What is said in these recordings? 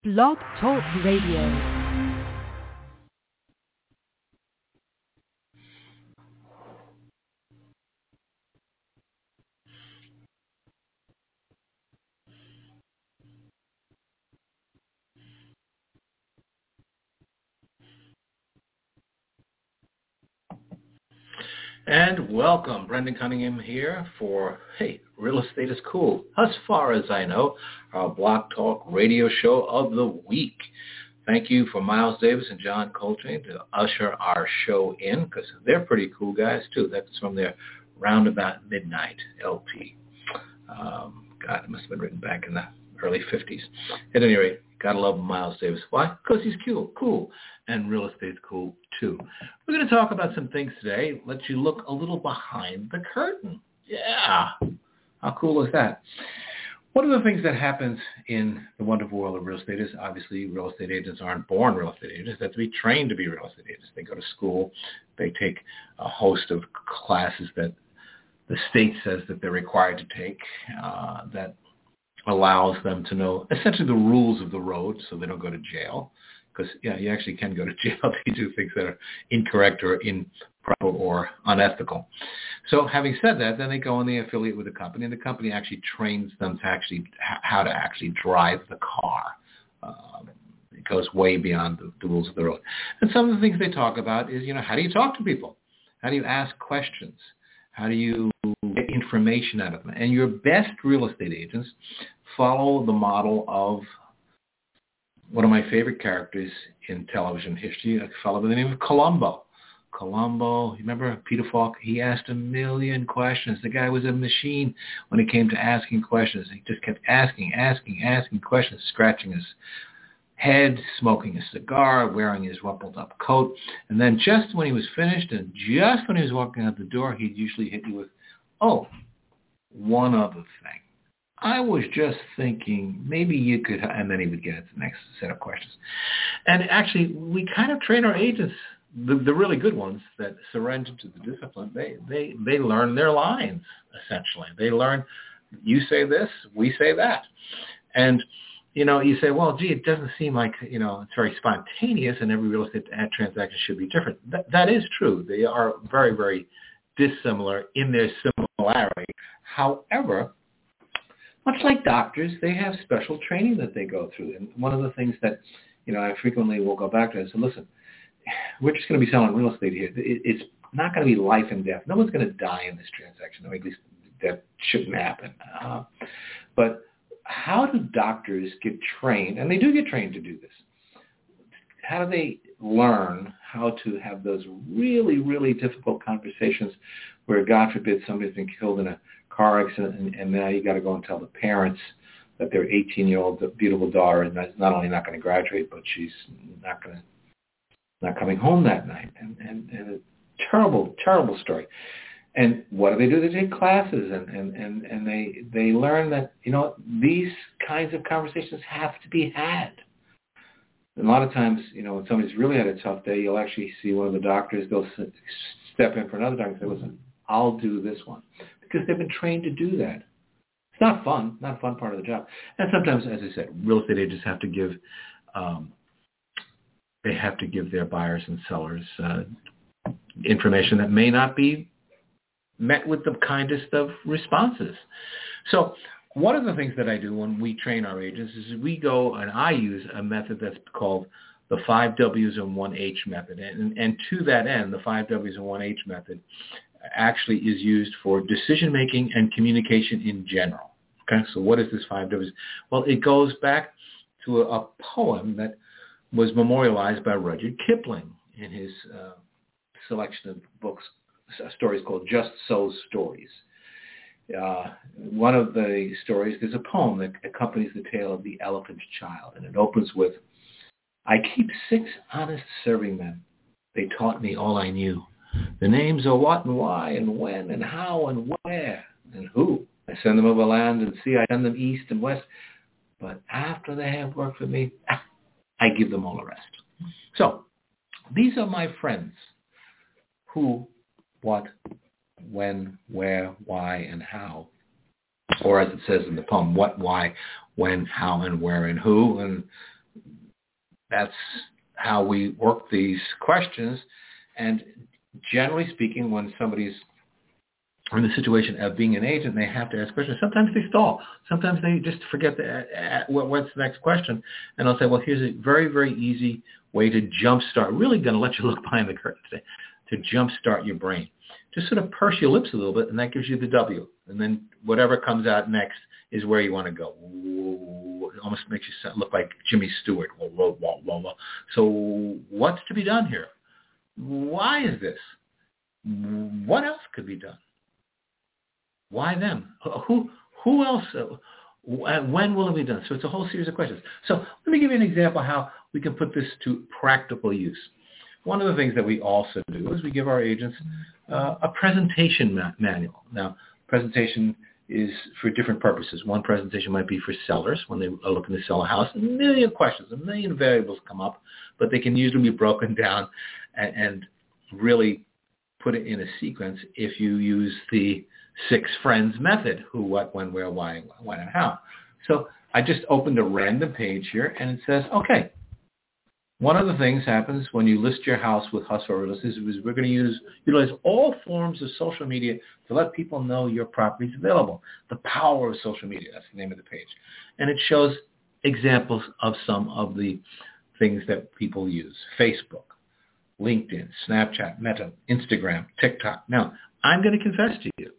Blog Talk Radio. And welcome, Brendan Cunningham here for, hey, Real Estate is Cool, as far as I know, our Blog Talk radio show of the week. Thank you for Miles Davis and John Coltrane to usher our show in, because they're pretty cool guys, too. That's from their Roundabout Midnight LP. God, it must have been written back in the early 50s. At any rate, gotta love Miles Davis. Why? Because he's cool. And real estate's cool, too. We're going to talk about some things today. Let you look a little behind the curtain. Yeah. How cool is that? One of the things that happens in the wonderful world of real estate is, obviously, real estate agents aren't born real estate agents. They have to be trained to be real estate agents. They go to school. They take a host of classes that the state says that they're required to take that allows them to know essentially the rules of the road so they don't go to jail. Because, yeah, you actually can go to jail if you do things that are incorrect or improper or unethical. So having said that, then they go and they affiliate with a company, and the company actually trains them to actually how to actually drive the car. It goes way beyond the rules of the road. And some of the things they talk about is, how do you talk to people? How do you ask questions? How do you get information out of them? And your best real estate agents follow the model of one of my favorite characters in television history, a fellow by the name of Columbo. Columbo, you remember Peter Falk? He asked a million questions. The guy was a machine when it came to asking questions. He just kept asking questions, scratching his head, smoking a cigar, wearing his rumpled up coat. And then just when he was finished and just when he was walking out the door, he'd usually hit you with, one other thing. I was just thinking maybe you could, and then he would get into the next set of questions. And actually, we kind of train our agents, the really good ones that surrender to the discipline, they learn their lines, essentially. They learn, you say this, we say that. And, you say, well, gee, it doesn't seem like, it's very spontaneous and every real estate transaction should be different. That is true. They are very, very dissimilar in their similarity. However, much like doctors, they have special training that they go through. And one of the things that, I frequently will go back to is, listen, we're just going to be selling real estate here. It's not going to be life and death. No one's going to die in this transaction. At least that shouldn't happen. But how do doctors get trained? And they do get trained to do this. How do they learn how to have those really, really difficult conversations where, God forbid, somebody's been killed in a car accident, and now you got to go and tell the parents that their 18-year-old beautiful daughter is not only not going to graduate, but she's not coming home that night, and a terrible, terrible story. And what do? They take classes, and they learn that these kinds of conversations have to be had. And a lot of times, when somebody's really had a tough day, you'll actually see one of the doctors. They'll step in for another doctor and say, "Listen, I'll do this one." Because they've been trained to do that. It's not fun, not a fun part of the job. And sometimes, as I said, real estate agents have to give, their buyers and sellers information that may not be met with the kindest of responses. So one of the things that I do when we train our agents is we go and I use a method that's called the 5 W's and 1 H method. And to that end, the 5 W's and 1 H method actually is used for decision-making and communication in general. Okay, so what is this 5 W's? Well, it goes back to a poem that was memorialized by Rudyard Kipling in his selection of books, stories called Just So Stories. One of the stories, there's a poem that accompanies the tale of the elephant child, and it opens with, "I keep 6 honest serving men. They taught me all I knew. The names are what and why and when and how and where and who. I send them over land and sea. I send them east and west. But after they have worked for me, I give them all the rest." So these are my friends. Who, what, when, where, why, and how. Or as it says in the poem, what, why, when, how, and where, and who. And that's how we work these questions. And generally speaking, when somebody's in the situation of being an agent, they have to ask questions. Sometimes they stall. Sometimes they just forget what's the next question. And I'll say, well, here's a very, very easy way to jumpstart. Really going to let you look behind the curtain today, to jumpstart your brain. Just sort of purse your lips a little bit, and that gives you the W. And then whatever comes out next is where you want to go. It almost makes you look like Jimmy Stewart. So what's to be done here? Why is this? What else could be done? Why them? Who else? When will it be done? So it's a whole series of questions. So let me give you an example how we can put this to practical use. One of the things that we also do is we give our agents a presentation manual. Now, presentation is for different purposes. One presentation might be for sellers when they are looking to sell a house. A million questions, a million variables come up, but they can usually be broken down and really put it in a sequence if you use the 6 friends method: who, what, when, where, why, when, and how. So I just opened a random page here, and it says, okay, one of the things happens when you list your house with Hustle Realist is we're going to utilize all forms of social media to let people know your property is available. The power of social media, that's the name of the page. And it shows examples of some of the things that people use: Facebook, LinkedIn, Snapchat, Meta, Instagram, TikTok. Now, I'm going to confess to you,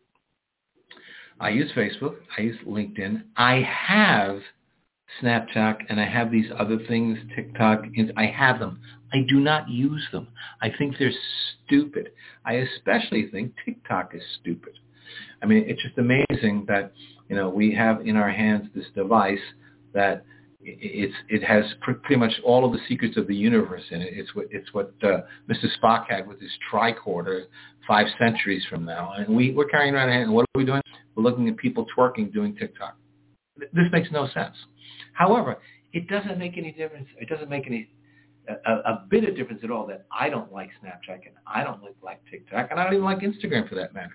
I use Facebook, I use LinkedIn, I have Snapchat, and I have these other things, TikTok, I have them. I do not use them. I think they're stupid. I especially think TikTok is stupid. I mean, it's just amazing that, we have in our hands this device that it has pretty much all of the secrets of the universe in it. It's what Mr. Spock had with his tricorder 5 centuries from now. And we're carrying around a hand. And what are we doing? We're looking at people twerking doing TikTok. This makes no sense. However, it doesn't make any difference. It doesn't make a bit of difference at all that I don't like Snapchat and I don't like TikTok and I don't even like Instagram for that matter.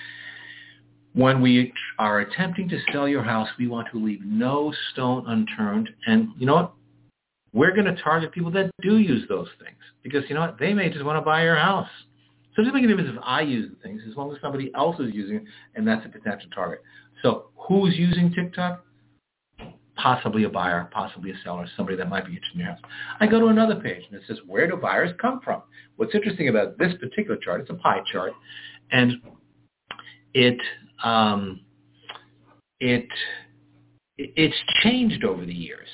When we are attempting to sell your house, we want to leave no stone unturned. And you know what? We're going to target people that do use those things because, you know what? They may just want to buy your house. So it doesn't make a difference if I use the things as long as somebody else is using it, and that's a potential target. So who's using TikTok? Possibly a buyer, possibly a seller, somebody that might be interested in your house. I go to another page, and it says, where do buyers come from? What's interesting about this particular chart, it's a pie chart, and it's changed over the years.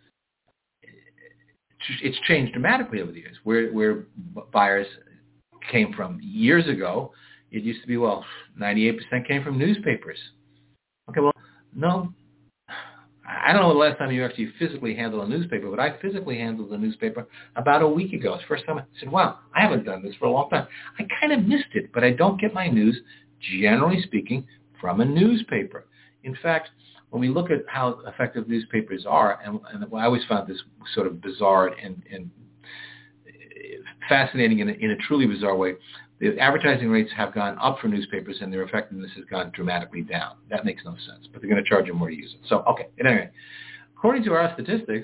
It's changed dramatically over the years. Where buyers came from years ago, it used to be, 98% came from newspapers. Okay, well, no. I don't know the last time you actually physically handled a newspaper, but I physically handled a newspaper about a week ago. It's the first time I said, wow, I haven't done this for a long time. I kind of missed it, but I don't get my news, generally speaking, from a newspaper. In fact, when we look at how effective newspapers are, and I always found this sort of bizarre and fascinating in a truly bizarre way, the advertising rates have gone up for newspapers and their effectiveness has gone dramatically down. That makes no sense, but they're going to charge you more to use it. So, okay, anyway, according to our statistics,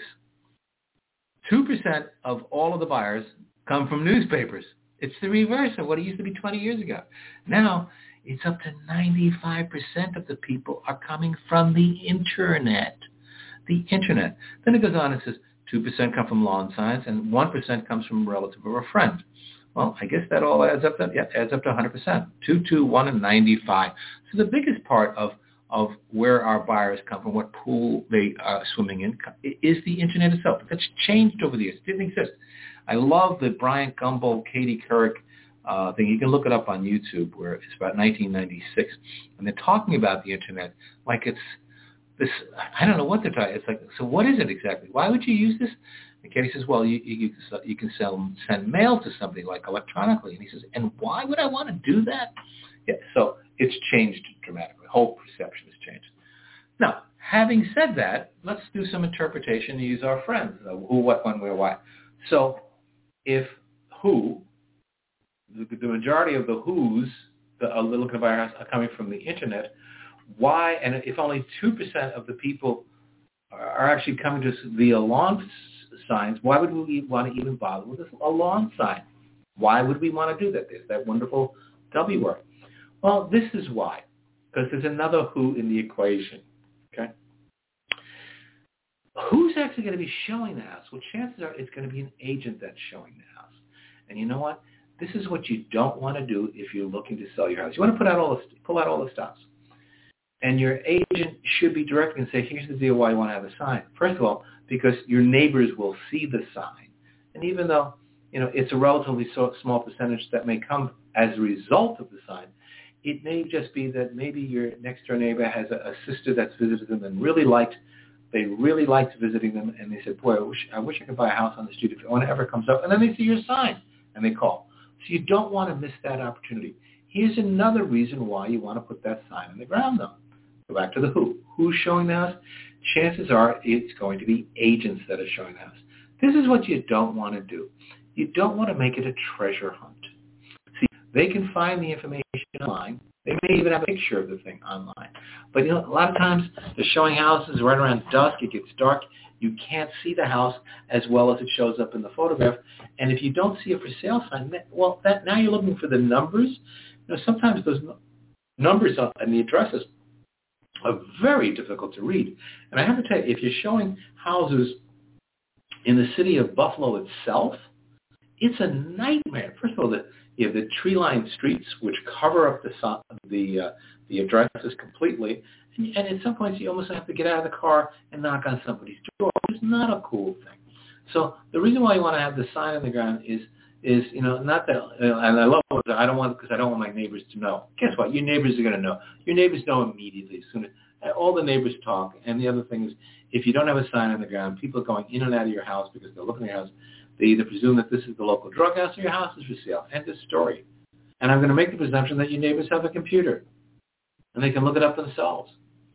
2% of all of the buyers come from newspapers. It's the reverse of what it used to be 20 years ago. Now, it's up to 95% of the people are coming from the Internet. The Internet. Then it goes on and says 2% come from lawn signs and 1% comes from a relative or a friend. Well, I guess that all adds up to 100%. 2, 2, 1, and 95. So the biggest part of where our buyers come from, what pool they are swimming in, is the Internet itself. That's changed over the years. It didn't exist. I love the Brian Gumbel, Katie Couric thing. You can look it up on YouTube where it's about 1996. And they're talking about the Internet like it's this, I don't know what they're talking. It's like, so what is it exactly? Why would you use this? And Katie says, well, you can send mail to somebody like electronically. And he says, and why would I want to do that? Yeah, so it's changed dramatically. The whole perception has changed. Now, having said that, let's do some interpretation and use our friends. Who, what, when, where, why. So if who, the majority of the who's that are looking to buy our house are coming from the Internet, why, and if only 2% of the people are actually coming to us via lawn signs. Why would we want to even bother with a lawn sign? Why would we want to do that? There's that wonderful W word. Well, this is why, because there's another who in the equation, okay? Who's actually going to be showing the house? Well, chances are it's going to be an agent that's showing the house. And you know what? This is what you don't want to do if you're looking to sell your house. You want to pull out all the stops. And your agent should be directing and say, here's the deal why you want to have a sign. First of all, because your neighbors will see the sign. And even though, it's a relatively small percentage that may come as a result of the sign, it may just be that maybe your next-door neighbor has a sister that's visited them and really liked visiting them, and they said, boy, I wish I could buy a house on the street if one ever comes up. And then they see your sign, and they call. So you don't want to miss that opportunity. Here's another reason why you want to put that sign on the ground, though. Go back to the who. Who's showing the house? Chances are it's going to be agents that are showing the house. This is what you don't want to do. You don't want to make it a treasure hunt. See, they can find the information online. They may even have a picture of the thing online. But, a lot of times they're showing houses right around dusk. It gets dark. You can't see the house as well as it shows up in the photograph. And if you don't see a for sale sign, now you're looking for the numbers. Sometimes those numbers and the addresses are very difficult to read. And I have to tell you, if you're showing houses in the city of Buffalo itself, it's a nightmare. First of all, you have the tree-lined streets, which cover up the addresses completely. And at some points, you almost have to get out of the car and knock on somebody's door. It's not a cool thing. So the reason why you want to have the sign on the ground is not that, and I love it, because I don't want my neighbors to know. Guess what? Your neighbors are going to know. Your neighbors know immediately. As soon as all the neighbors talk. And the other thing is, if you don't have a sign on the ground, people are going in and out of your house because they're looking at your house. They either presume that this is the local drug house or your house is for sale. End of story. And I'm going to make the presumption that your neighbors have a computer and they can look it up themselves.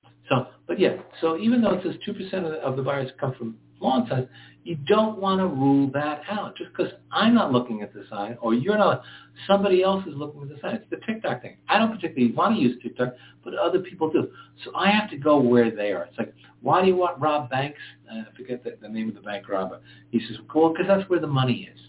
So even though it says 2% of the buyers come from lawn signs, you don't want to rule that out. Just because I'm not looking at the sign or you're not, somebody else is looking at the sign. It's the TikTok thing. I don't particularly want to use TikTok, but other people do. So I have to go where they are. It's like, why do you want Rob Banks? I forget the name of the bank robber. He says, well, because that's where the money is.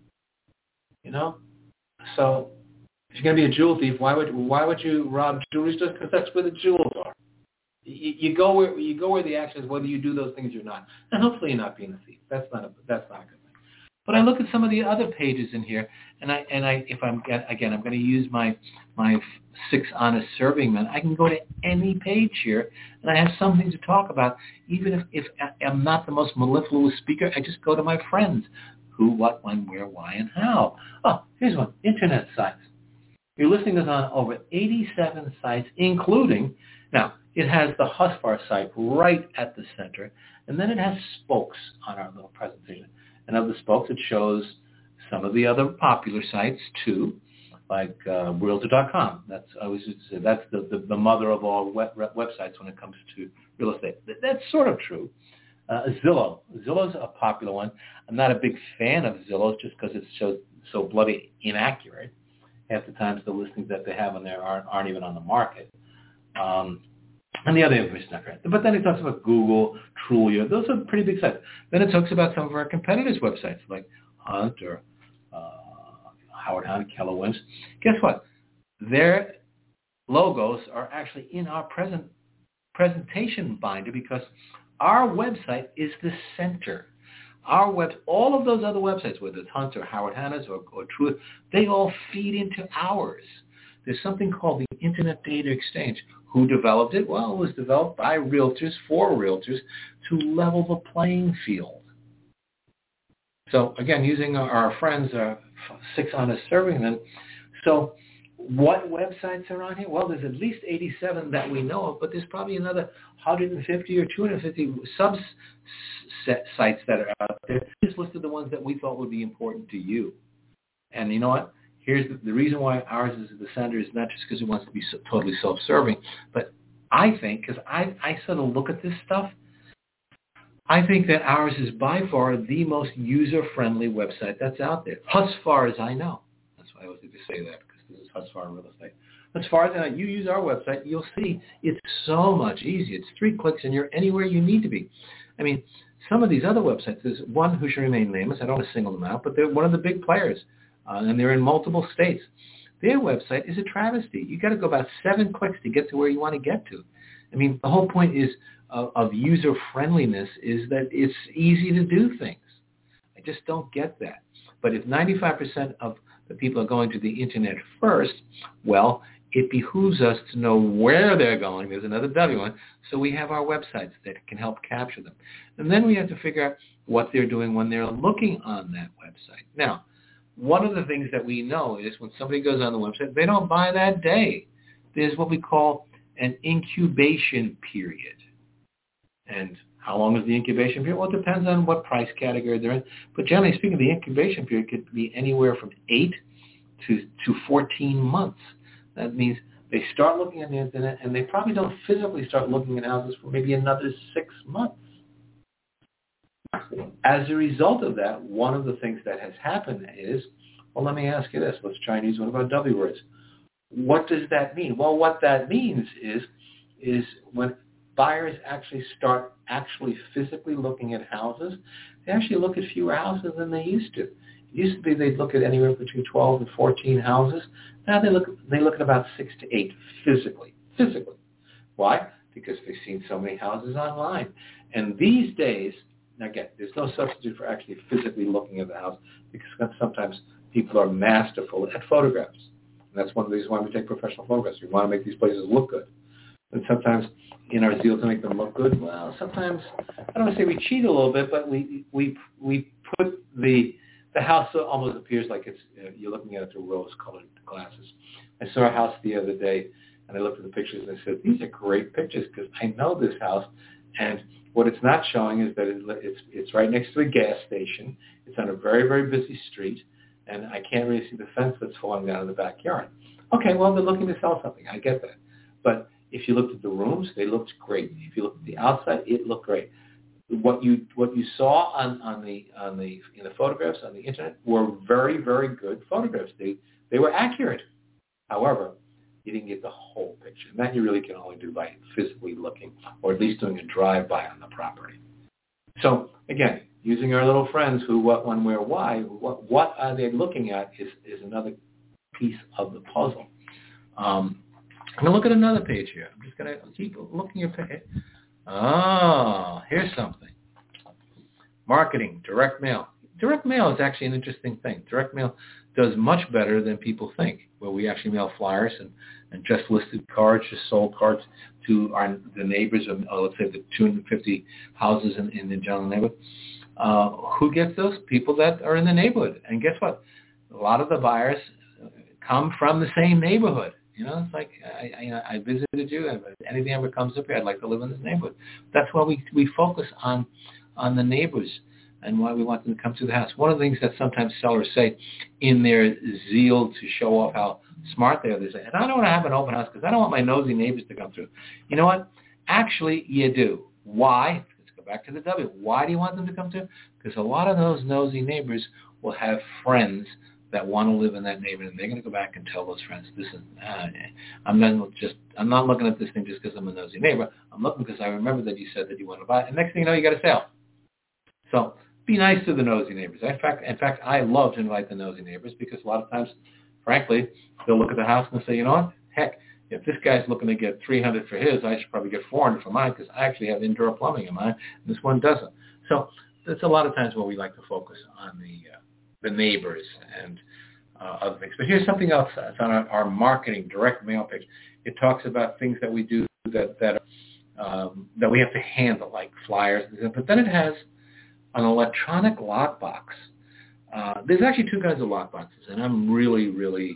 So if you're going to be a jewel thief, why would you rob jewelry stores? Because that's where the jewels are. You go where the action is, whether you do those things or not, and hopefully you're not being a thief. That's not a good thing. But I look at some of the other pages in here, and if I'm going to use my 6 honest serving men. I can go to any page here, and I have something to talk about. Even if I'm not the most mellifluous speaker, I just go to my friends. Who, what, when, where, why, and how. Oh, here's one. Internet sites. You're listening to us on over 87 sites, including, now, it has the Husfar site right at the center, and then it has spokes on our little presentation. And of the spokes, it shows some of the other popular sites, too, like Realtor.com. That's the mother of all websites when it comes to real estate. That's sort of true. Zillow. Zillow's a popular one. I'm not a big fan of Zillow just because it's so bloody inaccurate. Half the times the listings that they have on there aren't even on the market. And the other information is not correct. But then it talks about Google, Trulia. Those are pretty big sites. Then it talks about some of our competitors' websites like Hunt or Howard Hunt, Keller Williams. Guess what? Their logos are actually in our presentation binder because our website is the center. All of those other websites, whether it's Hunt or Howard Hanna's or Trulia, they all feed into ours. There's something called the Internet Data Exchange. Who developed it? Well, it was developed by realtors for realtors to level the playing field. So again, using our friends, 6 honest serving men. So what websites are on here? Well, there's at least 87 that we know of, but there's probably another 150 or 250 sites that are out there. Just listed the ones that we thought would be important to you. And you know what? Here's the reason why ours is at the center is not just because it wants to be totally self-serving, but I think, because I sort of look at this stuff, I think that ours is by far the most user-friendly website that's out there, as far as I know. That's why I always need to say that, because this is Husfar Real Estate. As far as I know, you use our website, you'll see it's so much easier. It's 3 clicks and you're anywhere you need to be. I mean, some of these other websites, there's one who should remain nameless. I don't want to single them out, but they're one of the big players, and they're in multiple states. Their website is a travesty. You got to go about 7 clicks to get to where you want to get to. I mean, the whole point is of user friendliness is that it's easy to do things. I just don't get that. But if 95% of the people are going to the internet first, well, it behooves us to know where they're going. There's another W one. So we have our websites that can help capture them. And then we have to figure out what they're doing when they're looking on that website. Now, one of the things that we know is when somebody goes on the website, they don't buy that day. There's what we call an incubation period. And how long is the incubation period? Well, it depends on what price category they're in. But generally speaking, the incubation period could be anywhere from 8 to 14 months. That means they start looking at the internet, and they probably don't physically start looking at houses for maybe another 6 months. As a result of that, one of the things that has happened is, well, let me ask you this. Let's try and use one of our W words. What does that mean? Well, what that means is when buyers actually start physically looking at houses, they actually look at fewer houses than they used to. It used to be they'd look at anywhere between 12 and 14 houses. Now they look at about 6 to 8 physically. Why? Because they've seen so many houses online. And these days, again, there's no substitute for actually physically looking at the house because sometimes people are masterful at photographs. And that's one of the reasons why we take professional photographs. We want to make these places look good. And sometimes in our zeal to make them look good, well, sometimes, I don't want to say we cheat a little bit, but we put the house almost appears like it's you're looking at it through rose-colored glasses. I saw a house the other day, and I looked at the pictures and I said, these are great pictures because I know this house. And what it's not showing is that it's right next to a gas station. It's on a very, very busy street, and I can't really see the fence that's falling down in the backyard. Okay, well, they're looking to sell something. I get that. But if you looked at the rooms, they looked great. If you looked at the outside, it looked great. What you saw in the photographs on the internet were very, very good photographs. They were accurate. However, you didn't get the whole picture. And that you really can only do by physically looking, or at least doing a drive-by on the property. So again, using our little friends who, what, when, where, why, what are they looking at is another piece of the puzzle. I'm going to look at another page here. I'm just going to keep looking at page. Oh, here's something. Marketing, direct mail. Direct mail is actually an interesting thing. Direct mail does much better than people think, where we actually mail flyers and just listed cards, just sold cards to the neighbors of, let's say, the 250 houses in the general neighborhood. Who gets those? People that are in the neighborhood. And guess what? A lot of the buyers come from the same neighborhood. You know, it's like, I visited you. If anything ever comes up here, I'd like to live in this neighborhood. That's why we focus on the neighbors and why we want them to come to the house. One of the things that sometimes sellers say in their zeal to show off how smart they are, they say, and I don't want to have an open house because I don't want my nosy neighbors to come through. You know what? Actually, you do. Why? Let's go back to the W. Why do you want them to come through? Because a lot of those nosy neighbors will have friends that want to live in that neighborhood, and they're going to go back and tell those friends, listen, I'm not looking at this thing just because I'm a nosy neighbor. I'm looking because I remember that you said that you want to buy it. And next thing you know, you got a sale. So be nice to the nosy neighbors. In fact, I love to invite the nosy neighbors because a lot of times, frankly, they'll look at the house and say, you know what, heck, if this guy's looking to get $300 for his, I should probably get $400 for mine because I actually have indoor plumbing in mine, and this one doesn't. So that's a lot of times where we like to focus on the neighbors and other things. But here's something else that's on our marketing direct mail page. It talks about things that we do that we have to handle, like flyers. But then it has an electronic lockbox. There's actually two kinds of lockboxes, and I'm really, really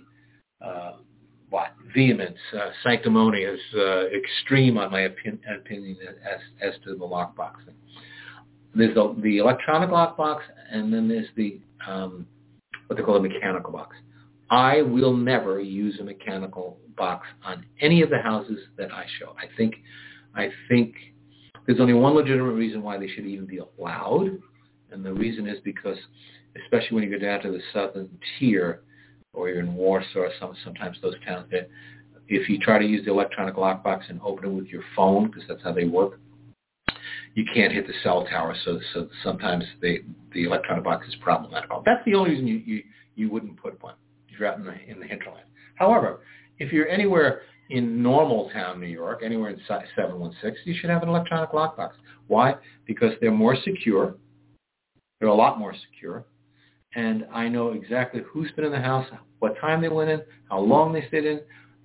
vehement, sanctimonious, extreme on my opinion as to the lockbox thing. There's the electronic lockbox, and then there's the what they call a mechanical box. I will never use a mechanical box on any of the houses that I show. I think there's only one legitimate reason why they should even be allowed, and the reason is because, especially when you go down to the southern tier, or you're in Warsaw, or sometimes those towns there, if you try to use the electronic lockbox and open it with your phone, because that's how they work, you can't hit the cell tower, so sometimes the electronic box is problematic. That's the only reason you wouldn't put one if you're out in the hinterland. However, if you're anywhere in normal town, New York, anywhere in 716, you should have an electronic lockbox. Why? Because they're more secure. They're a lot more secure. And I know exactly who's been in the house, what time they went in, how long they stayed in,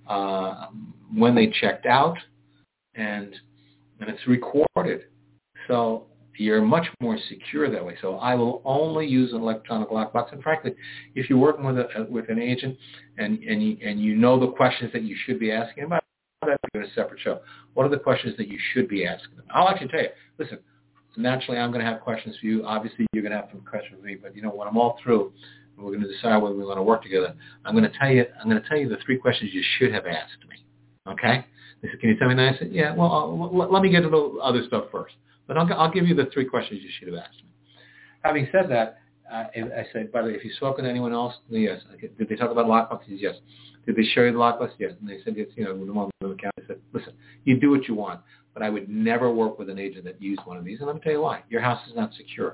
when they checked out, and it's recorded. So you're much more secure that way. So I will only use an electronic lockbox. And frankly, if you're working with an agent and you know the questions that you should be asking about, that's a separate show. What are the questions that you should be asking them? I'll actually tell you. Listen, naturally, I'm going to have questions for you. Obviously, you're going to have some questions for me. But when I'm all through, and we're going to decide whether we want to work together, I'm going to tell you the 3 questions you should have asked me. Okay? They said, can you tell me that? I said, yeah. Well, let me get to the other stuff first. But I'll give you the 3 questions you should have asked me. Having said that, I said, by the way, if you spoke with anyone else, yes. Did they talk about lockboxes? Yes. Did they show you the lockbox? Yes. And they said, yes. The one with the account. I said, listen, you do what you want, but I would never work with an agent that used one of these. And let me tell you why. Your house is not secure.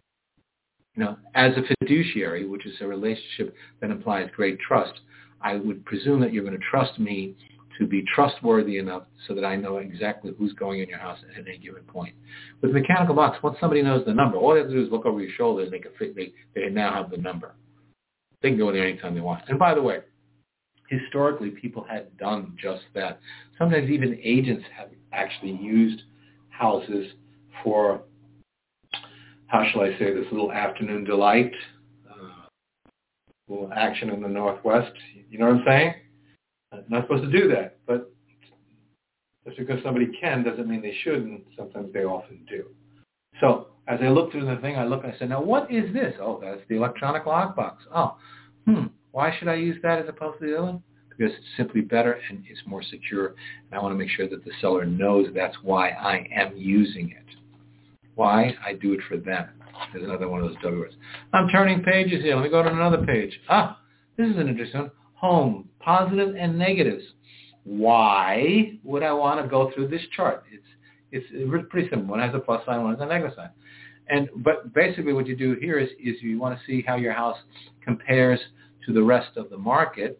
As a fiduciary, which is a relationship that implies great trust, I would presume that you're going to trust me to be trustworthy enough so that I know exactly who's going in your house at any given point. With a mechanical box, once somebody knows the number, all they have to do is look over your shoulder and they now have the number. They can go in there anytime they want. And by the way, historically, people had done just that. Sometimes even agents have actually used houses for, how shall I say this, little afternoon delight, little action in the Northwest. You know what I'm saying? Not supposed to do that, but just because somebody can doesn't mean they should, and sometimes they often do. So as I look through the thing, I said, now what is this? Oh, that's the electronic lockbox. Oh, why should I use that as opposed to the other one? Because it's simply better and it's more secure, and I want to make sure that the seller knows that's why I am using it. Why? I do it for them. There's another one of those W words. I'm turning pages here. Let me go to another page. This is an interesting one. Home, positive and negatives. Why would I want to go through this chart? It's pretty simple. One has a plus sign, one has a negative sign. But basically what you do here is you want to see how your house compares to the rest of the market.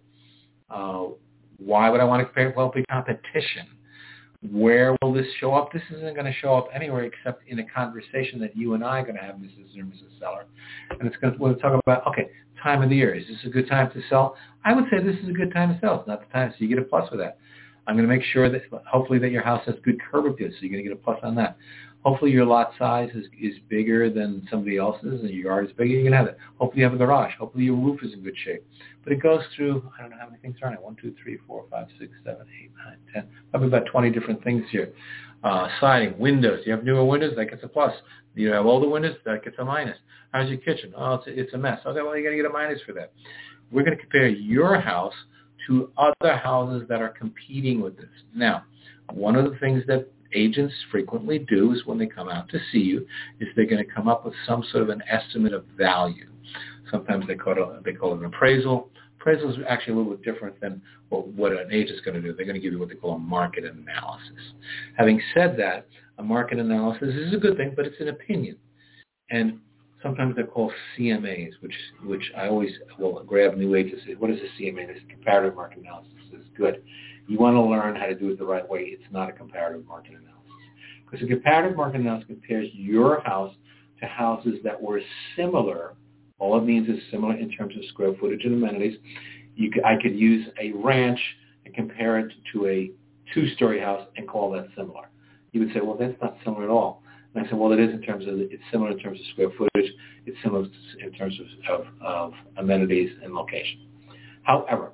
Why would I want to compare? Well, the competition. Where will this show up? This isn't going to show up anywhere except in a conversation that you and I are going to have, Mrs. or Mrs. Seller. And we'll talk about, okay, time of the year. Is this a good time to sell? I would say this is a good time to sell. It's not the time, so you get a plus for that. I'm going to make sure that hopefully that your house has good curb appeal, so you're going to get a plus on that. Hopefully your lot size is bigger than somebody else's and your yard is bigger. You're going to have it. Hopefully you have a garage. Hopefully your roof is in good shape. But it goes through, I don't know how many things are on it. 1, 2, 3, 4, 5, 6, 7, 8, 9, 10. Probably about 20 different things here. Siding, windows. You have newer windows, that gets a plus. You have older windows, that gets a minus. How's your kitchen? Oh, it's a mess. Okay, well, you're going to get a minus for that. We're going to compare your house to other houses that are competing with this. Now, one of the things that agents frequently do is when they come out to see you is they're going to come up with some sort of an estimate of value. Sometimes they call it an appraisal. Appraisal is actually a little bit different than what an agent's going to do. They're going to give you what they call a market analysis. Having said that, a market analysis is a good thing, but it's an opinion. And sometimes they're called CMAs, which I always will grab new agents and say, what is a CMA? This is comparative market analysis. This is good. You want to learn how to do it the right way. It's not a comparative market analysis. Because a comparative market analysis compares your house to houses that were similar. All it means is similar in terms of square footage and amenities. I could use a ranch and compare it to a 2-story house and call that similar. You would say, well, that's not similar at all. And I said, well, it is it's similar in terms of square footage. It's similar in terms of amenities and location. However,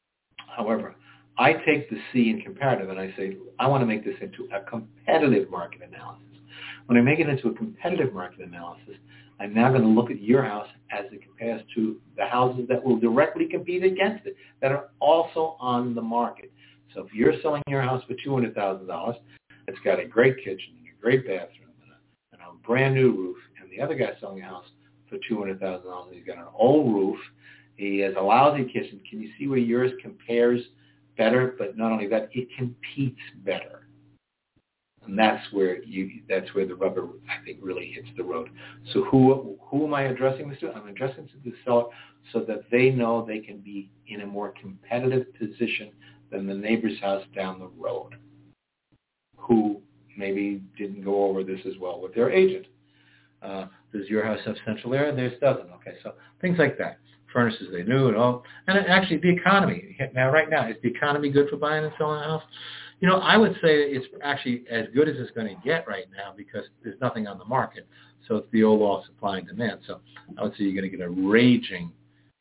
I take the C in comparative and I say, I want to make this into a competitive market analysis. When I make it into a competitive market analysis, I'm now going to look at your house as it compares to the houses that will directly compete against it, that are also on the market. So if you're selling your house for $200,000, it's got a great kitchen and a great bathroom and a brand new roof, and the other guy's selling a house for $200,000, he's got an old roof, he has a lousy kitchen. Can you see where yours compares better? But not only that, it competes better. And that's where the rubber, I think, really hits the road. So who am I addressing this to? I'm addressing to the seller so that they know they can be in a more competitive position than the neighbor's house down the road, who maybe didn't go over this as well with their agent. Does your house have central air? Theirs doesn't. Okay, so things like that. Furnaces they knew and all. And actually the economy. Now, right now, is the economy good for buying and selling a house? I would say it's actually as good as it's going to get right now because there's nothing on the market. So it's the old law of supply and demand. So I would say you're going to get a raging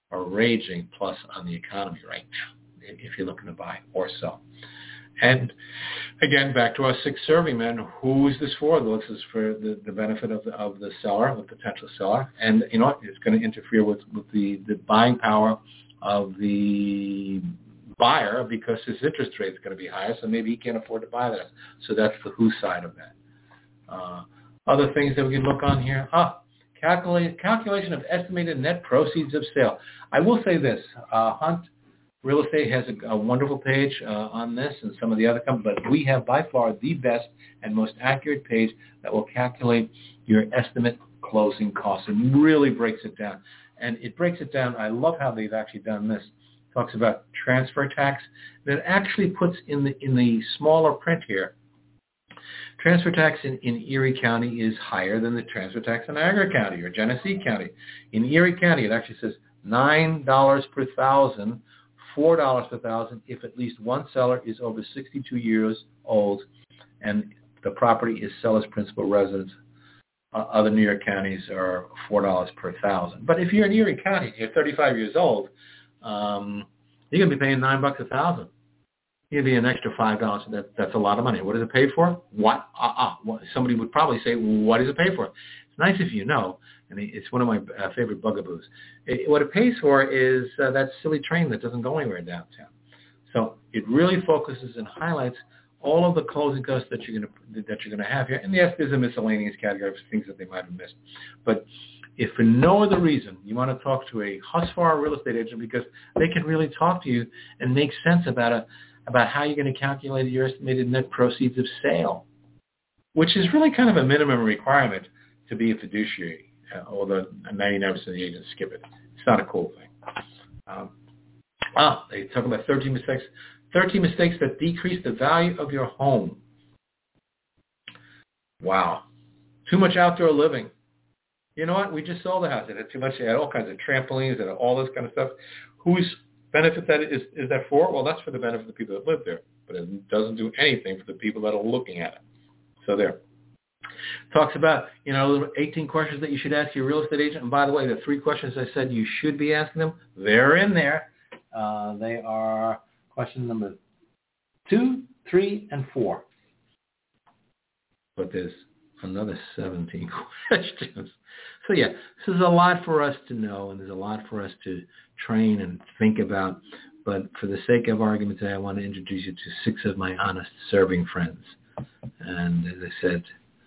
plus on the economy right now if you're looking to buy or sell. And again, back to our 6 survey men, who is this for? This is for the benefit of the seller, the potential seller. And it's going to interfere with the buying power of the buyer because his interest rate is going to be higher, so maybe he can't afford to buy that. So that's the who side of that. Other things that we can look on here. Calculation of estimated net proceeds of sale. I will say this, Hunt Real Estate has a wonderful page on this and some of the other companies, but we have by far the best and most accurate page that will calculate your estimate closing costs and really breaks it down. And it breaks it down. I love how they've actually done this. It talks about transfer tax. That actually puts in the smaller print here. Transfer tax in Erie County is higher than the transfer tax in Niagara County or Genesee County. In Erie County, it actually says $9 per thousand, $4 per thousand if at least one seller is over 62 years old and the property is seller's principal residence. Other New York counties are $4 per thousand. But if you're in Erie County, you're 35 years old, you're going to be paying $9 a thousand. You're going to be an extra $5. That's a lot of money. What does it pay for? What? Somebody would probably say, what does it pay for? It's nice if you know, and it's one of my favorite bugaboos. What it pays for is that silly train that doesn't go anywhere downtown. So it really focuses and highlights all of the closing costs that you're going to have here. And yes, there's a miscellaneous category of things that they might have missed. But if for no other reason you want to talk to a Husqvarna real estate agent because they can really talk to you and make sense about how you're going to calculate your estimated net proceeds of sale, which is really kind of a minimum requirement to be a fiduciary, although 99% of the agents skip it. It's not a cool thing. They talk about 13 mistakes that decrease the value of your home. Wow. Too much outdoor living. You know what? We just sold the house. It had too much. It had all kinds of trampolines and all this kind of stuff. Whose benefit that is that for? Well, that's for the benefit of the people that live there. But it doesn't do anything for the people that are looking at it. So there. Talks about, 18 questions that you should ask your real estate agent. And by the way, the 3 questions I said you should be asking them, they're in there. They are question number 2, 3, and 4. But there's another 17 questions. So yeah, this is a lot for us to know, and there's a lot for us to train and think about. But for the sake of argument today, I want to introduce you to 6 of my honest serving friends. And as I said,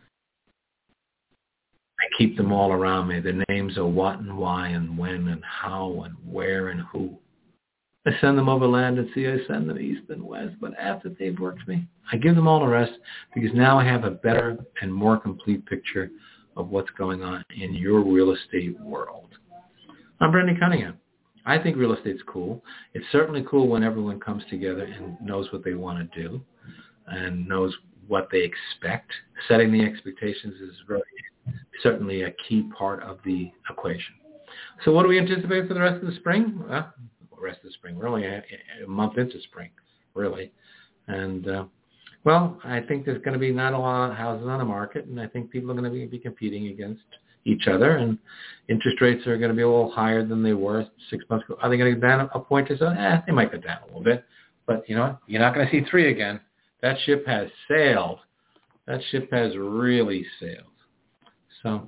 I keep them all around me. Their names are what and why and when and how and where and who. I send them over land and sea. I send them east and west. But after they've worked for me, I give them all the rest because now I have a better and more complete picture of what's going on in your real estate world. I'm Brendan Cunningham. I think real estate's cool. It's certainly cool when everyone comes together and knows what they want to do and knows what they expect. Setting the expectations is certainly a key part of the equation. So what do we anticipate for the rest of the spring? Well, rest of the spring. We're only a month into spring, really. And, I think there's going to be not a lot of houses on the market, and I think people are going to be competing against each other, and interest rates are going to be a little higher than they were 6 months ago. Are they going to go down a point or so? They might go down a little bit. But, you know what? You're not going to see 3 again. That ship has sailed. That ship has really sailed. So,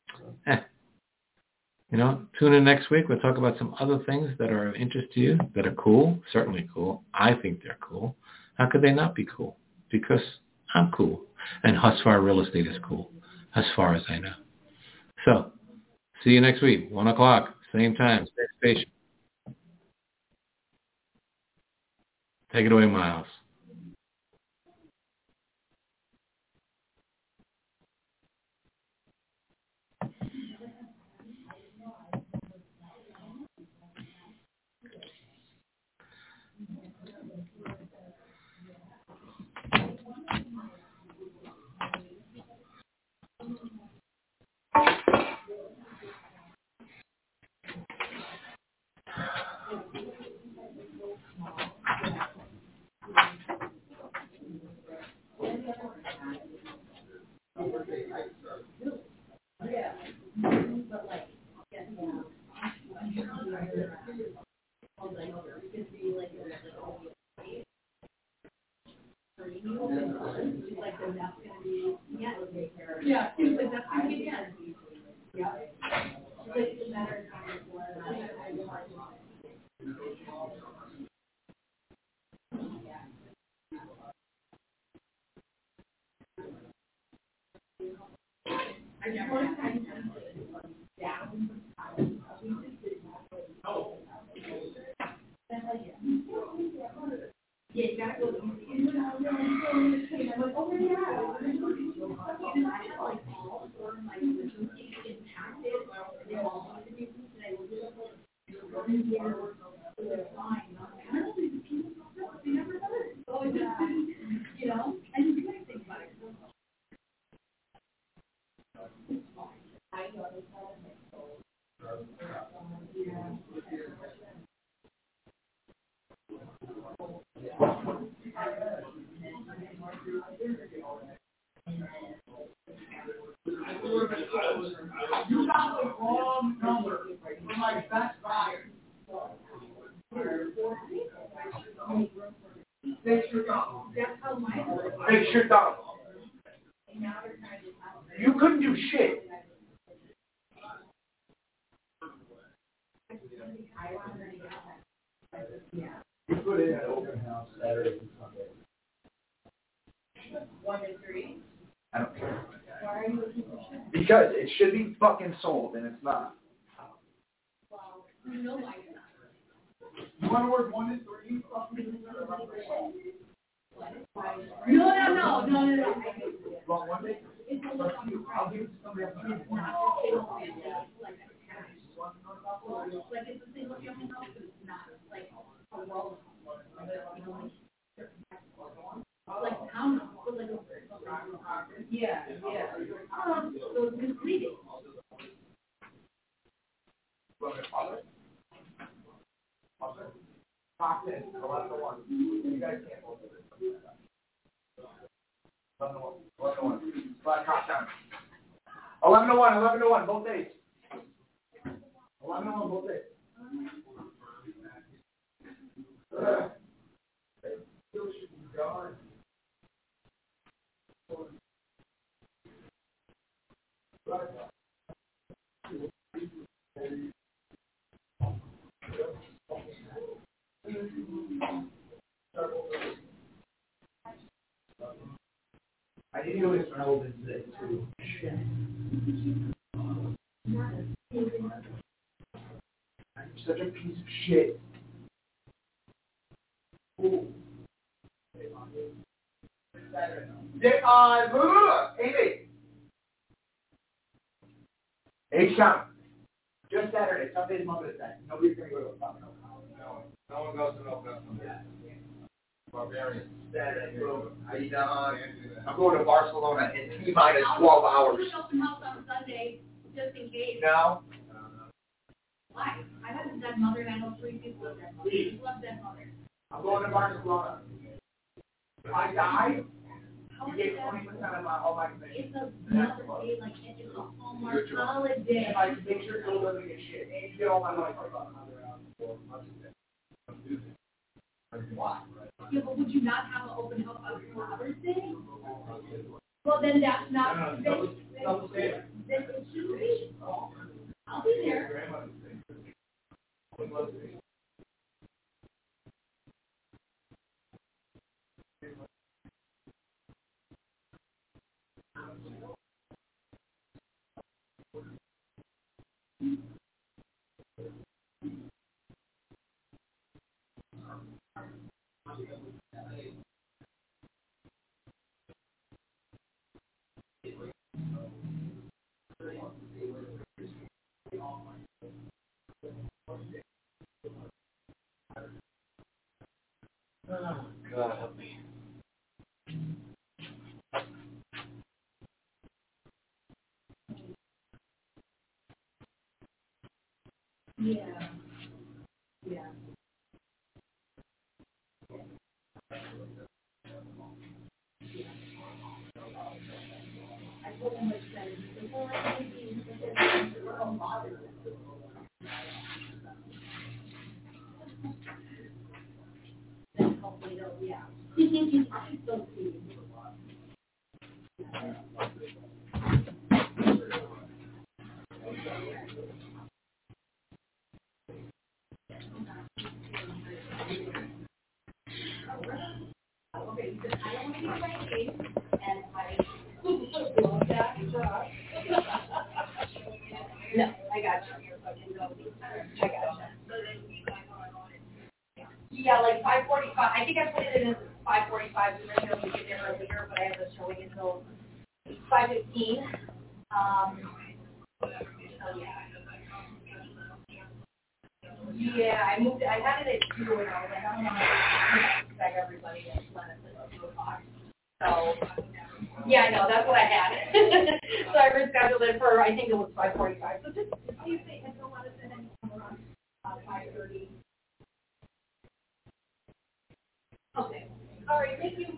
tune in next week. We'll talk about some other things that are of interest to you, that are cool, certainly cool. I think they're cool. How could they not be cool? Because I'm cool. And Husqvarna Real Estate is cool, as far as I know. So, see you next week, 1 o'clock, same time, same station. Take it away, Miles. You got the wrong number for my best buyer. Fix your thumb. Fix your thumb. You couldn't do shit. You put in an open house Saturday and Sunday. 1 to 3. I don't care. Why are you looking for shit? Because it should be fucking sold, and it's not. Well, you know why you're not. You want to work 1 to 3? No. Well, one day. It's a look on your I'll give it to somebody else. It's not a single family, like a cash. Like it's a single family house, but it's not like a row. Like a townhouse, but like a yeah. So it's misleading. Top 10, 11 to 1. You guys can't hold it. 11 to 1. 11 to 1. Black hot time. 11 to 1. 11 to 1. Both days. 11 to 1. Both days. Still should be gone. I didn't know it's relevant to this too. I'm such a piece of shit. Ooh. Amy. H-Town. Just Saturday. Sunday's Mother's Day. Nobody's going to go to a pub. No one goes to no festival. Yeah. Barbarian. Saturday. How you doing? I'm going to Barcelona in T-minus 12 hours. I'll open house on Sunday, just in case. No? Why? I haven't done mother, and I know 3 people have done mother. Please. Who have done mother? I'm going to Barcelona. If I die, How you is get that? 20% of all my commission. It's a Mother's Day, like it's a Hallmark holiday. If I make sure Bill doesn't get shit, and you get all my money. Why? Yeah, but would you not have an open house on Father's Day? Well, then that's not. Then it should be. I'll be there. Oh, God help me. Yeah. Yeah. I told him what he said. He said, well, I think we're all bothered. Then hopefully they'll, yeah. They'll see. Okay, he said, I don't want to be cranky, and I love that. No, I got you. You're fucking going. I got you. Yeah, like 5:45. I think I put it in as 5:45. We might be able to get there earlier, but I have a showing until 5:15. So yeah, I moved. I had it at 2, and I was like, I don't know how to expect everybody to let us at 2 o'clock. So yeah, I know that's what I had. So I rescheduled it for. I think it was 5:45. So just see if they don't want to send anything around 5:30. Okay. All right. Thank you.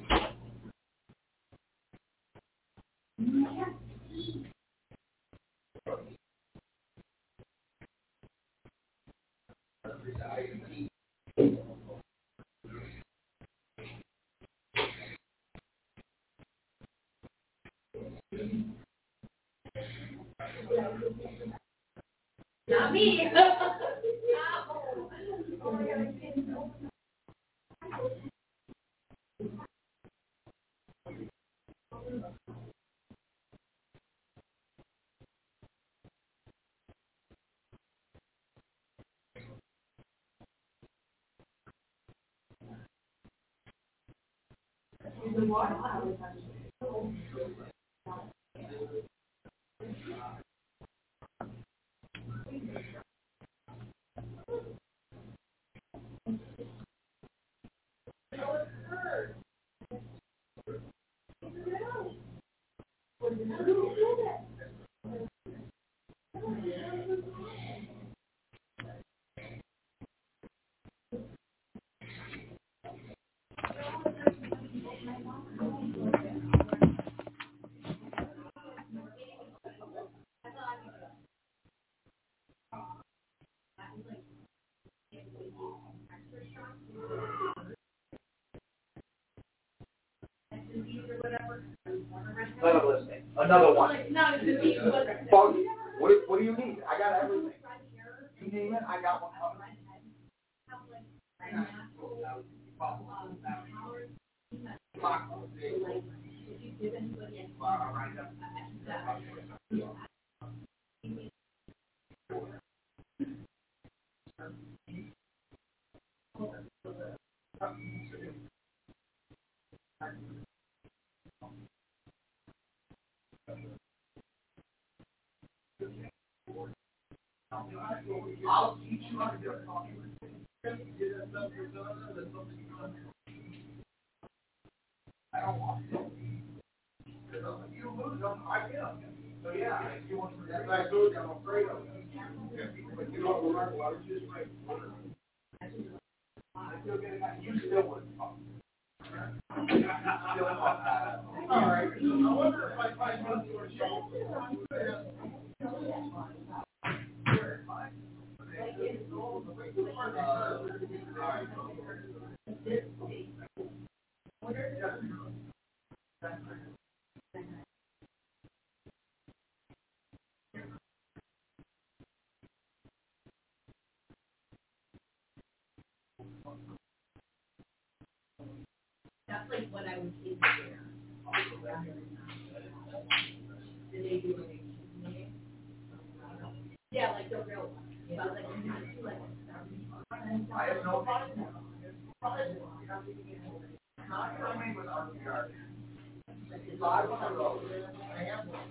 Not me. Another listing. Another one. No, it's Well, what do you need? I got everything. You name it, I got one coming. I'll teach you how to do it. I don't want to. You lose them, I get them. So yeah, if you want to, that's why I told you I'm afraid of them. But you don't remember, I was just right. You still wouldn't talk. All right. I wonder if I find one more show. That's like what I was in there. Did they do it? Yeah, like the real one. But like, I have no problem. Not coming with RPR. Live on the road. I have one.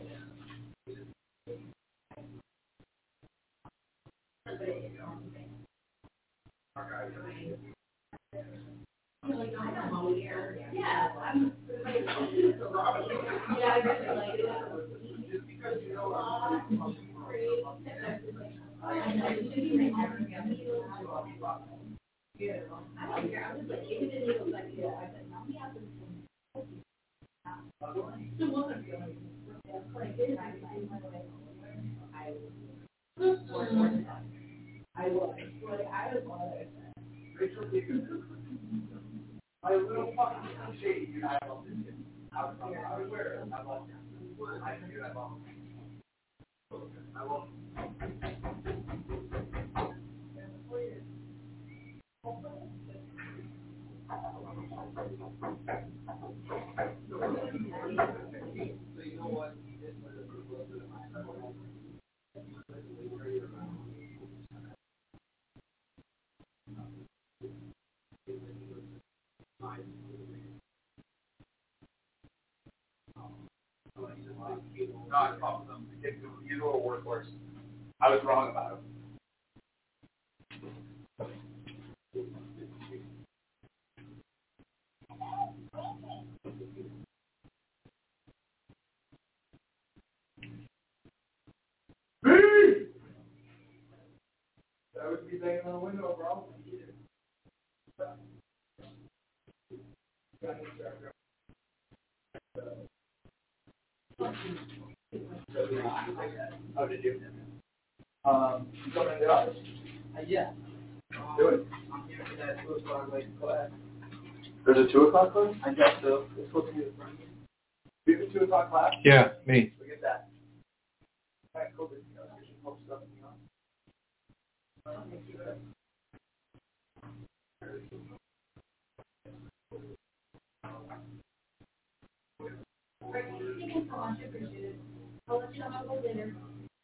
yeah, I'm. Yeah, I really like it. Just because you know I know, you should be like, yeah, I don't care. I was like, even if it was like, yeah, I said, no, we have to. Still want to be like this. I was. my little fucking shady, you know, I love this kid. I was wearing it. I love it. I knew I love it. I love So you know what? No, I talked to them. You do a workhorse. I was wrong about it. That would be taking on the window, bro. Oh, did you? You coming in the office? Yeah. Do it. I'm here for that 2 o'clock class. There's a 2 o'clock class? I guess so. It's supposed to be the front. Do you have a 2 o'clock class? Yeah, me. Look at that. All right, cool. Post stuff in the office. I'll let you know how to go dinner.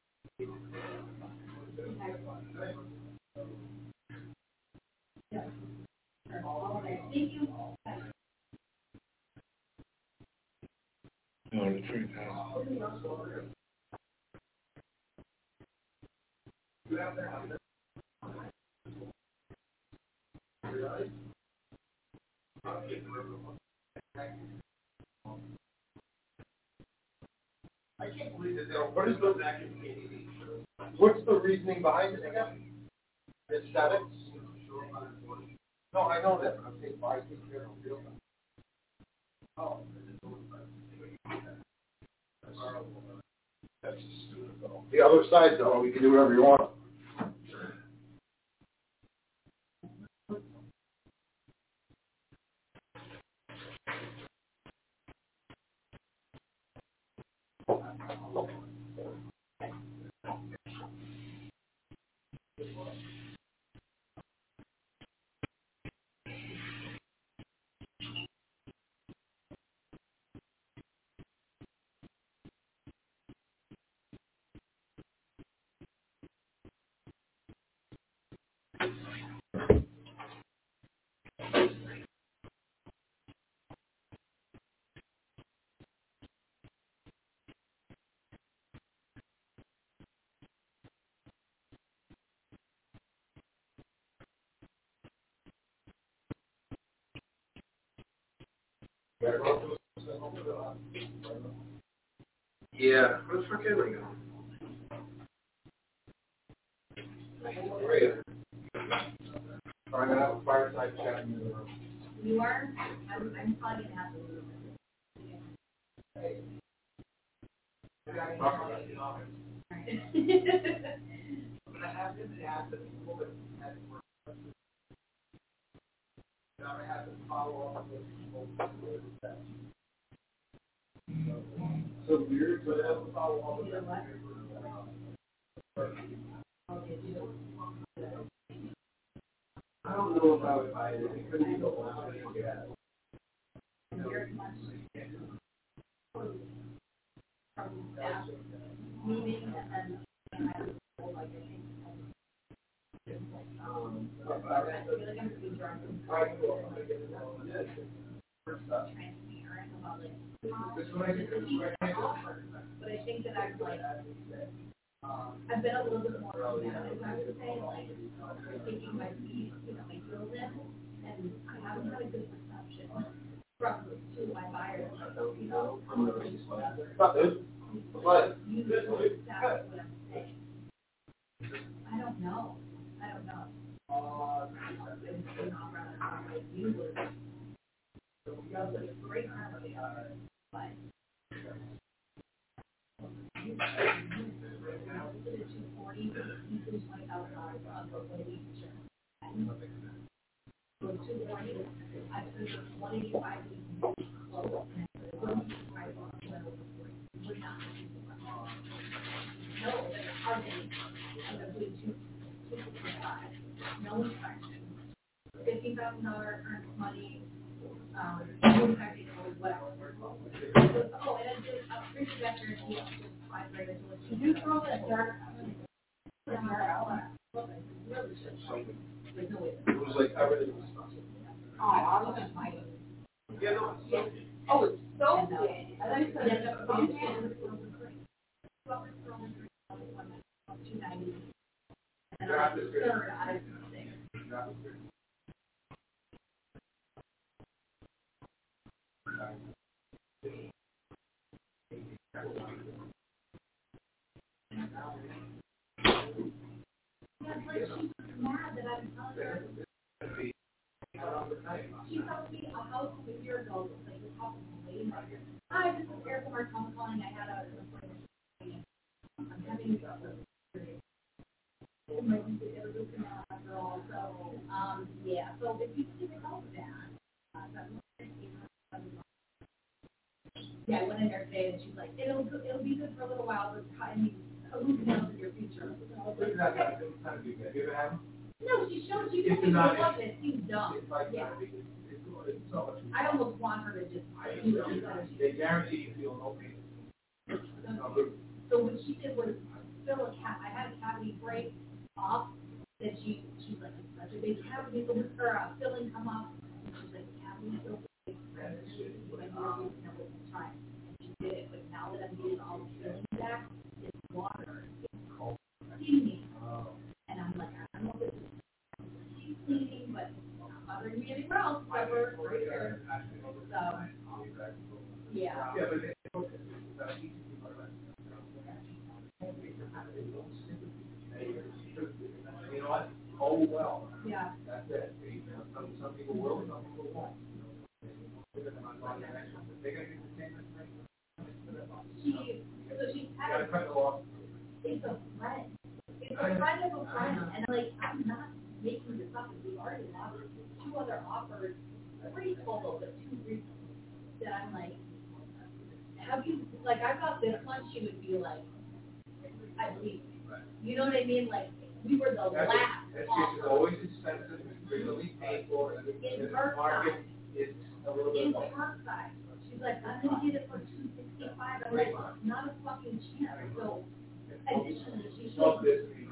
Thank you. No, the 3,000. I can't believe that what is the what's the reasoning behind it again? Aesthetics? No, I know that, but I'm saying why take care of real time. Oh. That's stupid though. The other side though, you can do whatever you want. Yeah, where's for Kinley going? Where are you? I'm gonna have a fireside chat in the room. You are? I'm probably gonna have to leave. Talk about the office. But I have to ask the people that had to work. And I have to follow up with people that. So weird, but I have to follow up with them. I don't know if I would buy it. It couldn't be the whole thing. Yeah. Meeting and then I feel like I'm pretty drunk. Transparent about like but I think that I've like I've been a little bit more dramatic, I would say, like taking my feet, my heels in, and I haven't had a good perception from to my buyers, What? That's what I'm saying. I don't know. It's not rather like you would. It's a great company, but you did 240, you lose $20,000 on the week. So 240, I took 185 close, and I took 185 would not. No, hardly. I'm going to do 265. No inspection. $50,000 earned money. Whatever. Oh, and I did a pre-projector and did you throw that dark? It was like everything was possible. Oh, I was just like, yeah, no, oh, it's so good. I like that. third out of 6. She's mad that I'm telling her. She helped me a house a year ago. Like this house is way more. I just prepared for our phone calling. I had a appointment. I'm having after all. So yeah. So if you can help that, yeah, I went in there today and she's like, it'll be good for a little while, but who knows in your future? No, she told me to look at it. It seems dumb. Yeah. I almost want her to just do it. They guarantee you feel no pain. So what she did was fill a cat. I had a cavity break off. That she's like, it's such a big cavity. So with her filling come up, she's like, the cavity is so big. Try. And she did it, but now that I'm getting all the filling back, it's water. It's steaming. And I'm like, I don't know if it's cleaning, but it's not bothering me anywhere else. So we're right here. So, yeah. Yeah, but you know what? Oh well. Yeah. That's it. You know, some people will, some people won't. She's had it's a friend. It's a friend of a friend. And like, I'm not making this up. We've already lost 2 other offers, 3 total, but 2 recently. That I'm like, have you, like, I thought this one she would be like, I believe. You know what I mean? Like, we were the last offer. It's always expensive, it's frequently paid for, and the market is a little bit low. Parkside. She's like, I'm going to get it for $265. I'm like, not a fucking chance. So, additionally, she sent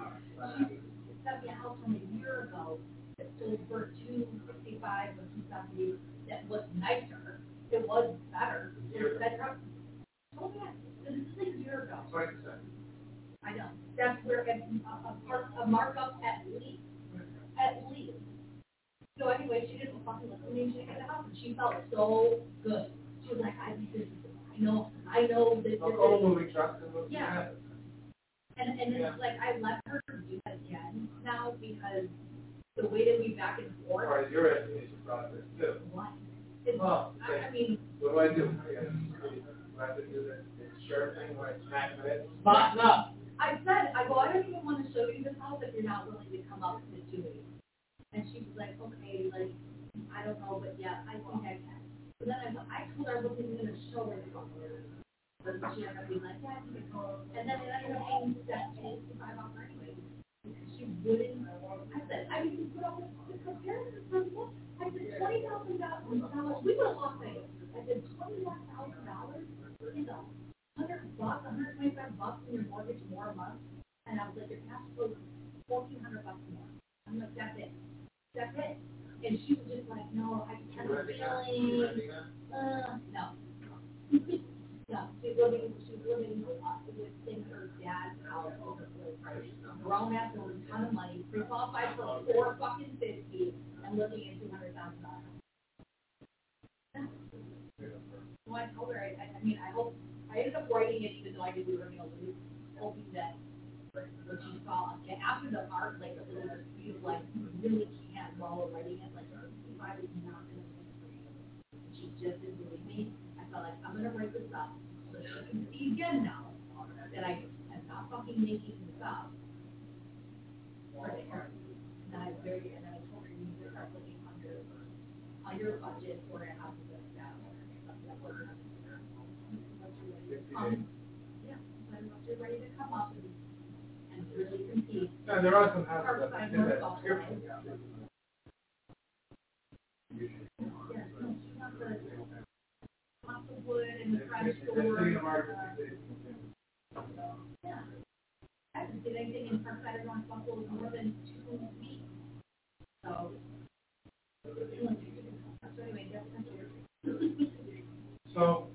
me a house from a year ago that sold for $265 or $270 that was nicer. It was better. It was better. Oh, yeah. This is a year ago. 20%. I know. That's where a markup at least. At least. So anyway, she didn't fucking listen to me and she didn't get the house. And she felt so good. She was like, I know this. Moving trucks and looking yeah. And it's like, I let her do that again now because the way that we back and forth. As far as your education process, too. What? I mean. What do I do? I have to do the shirt thing where I smack my head. Button up. I don't even want to show you this house if you're not willing to come up to do it. And she was like, okay, like, I don't know, but yeah, I think I can. So then I told her I wasn't even going to show her the house. But she ended up being like, yeah, I think it's cool. And then it ended up being $75 anyway. Because she wouldn't. I said, I didn't put up the comparison for the book. I said, $20,000. We would have lost it. I said, $21,000 is $125 in your mortgage more a month. And I was like, your cash flow is $1,400 more. I'm like, that's it. That's it. And she was just like, no, I just had a feeling. No. No. She's living with her dad's house. Grown ass with a ton of money, pre-qualified for $450 and living in $200,000. So I told her, I mean, I hope, I ended up writing it even though I knew we were going to lose, hoping that what she saw, after the art, like, it was just like, you really can't while we're writing it, like, if I was not going to win for you. She just didn't believe me. I felt like, I'm going to write this up so she can see again now that I am not fucking making this up. And then I told her, you need to start looking under budget for a house like that. Yeah, once you're ready to come up and really compete. Yeah, there are some houses that do that. Lots of wood and the French door. Yeah. I haven't did anything in Parkside or on Buffalo more than 2 weeks. So, anyway, that's so,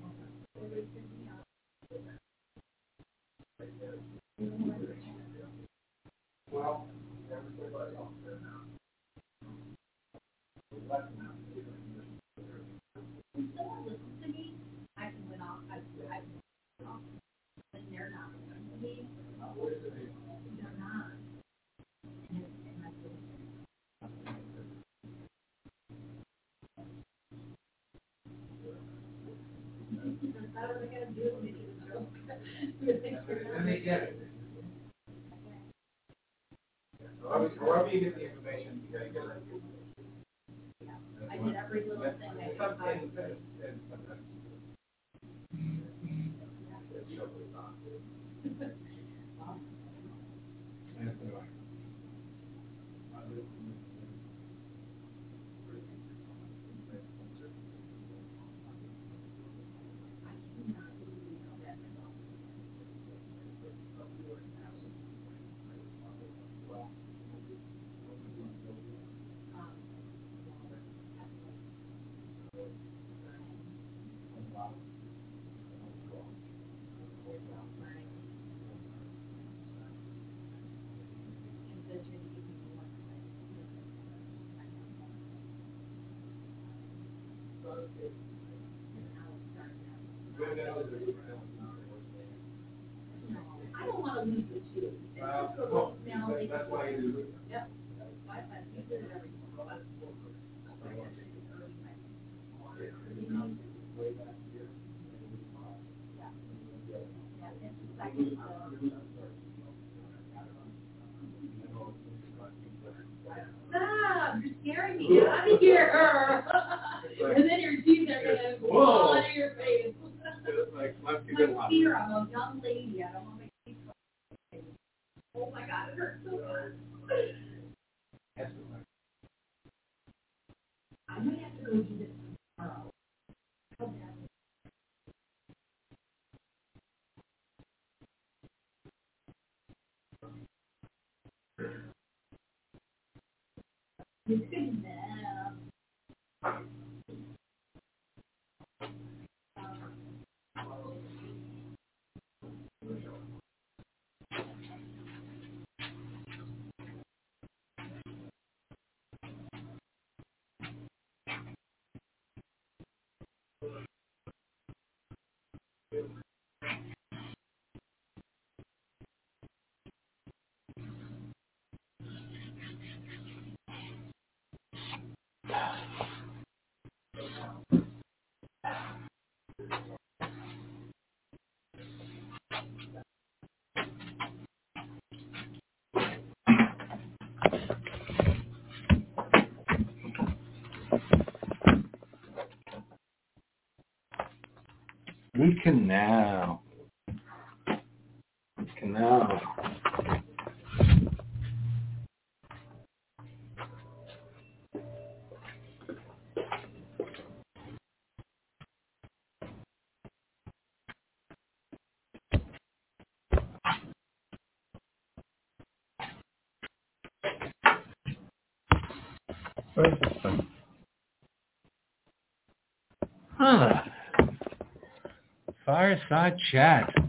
well, someone listens to me, I can win off. I win off. When they're not listening to me, they're not. And that's what I was going to do it, make it a joke. And they get it. So however you get the information, you gotta get it. I did every little thing I Some could. things and sometimes. I don't want to lose the two. Well, that's why you do it. Yep. I did it every Stop! You're scaring me. Get out of here! And then your teeth are going to fall out of your face. My fear, I'm a young lady. I don't want my teeth to fall. Oh my God, it hurts so bad. I might have to go do this tomorrow. It's good now. We can now. Where's this thing? Fireside chat.